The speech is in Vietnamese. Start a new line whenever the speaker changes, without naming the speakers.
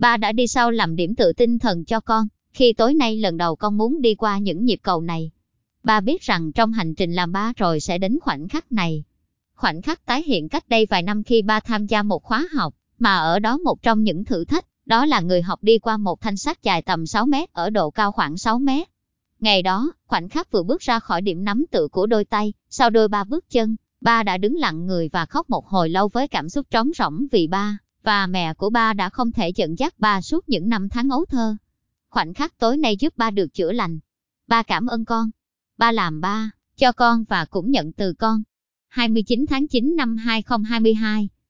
Ba đã đi sau làm điểm tựa tinh thần cho con, khi tối nay lần đầu con muốn đi qua những nhịp cầu này. Ba biết rằng trong hành trình làm ba rồi sẽ đến khoảnh khắc này. Khoảnh khắc tái hiện cách đây vài năm khi ba tham gia một khóa học, mà ở đó một trong những thử thách, đó là người học đi qua một thanh sắt dài tầm 6 mét ở độ cao khoảng 6 mét. Ngày đó, khoảnh khắc vừa bước ra khỏi điểm nắm tựa của đôi tay, sau đôi ba bước chân, ba đã đứng lặng người và khóc một hồi lâu với cảm xúc trống rỗng vì ba và mẹ của ba đã không thể dẫn dắt ba suốt những năm tháng ấu thơ. Khoảnh khắc tối nay giúp ba được chữa lành. Ba cảm ơn con. Ba làm ba cho con và cũng nhận từ con. 29 tháng 9 năm 2022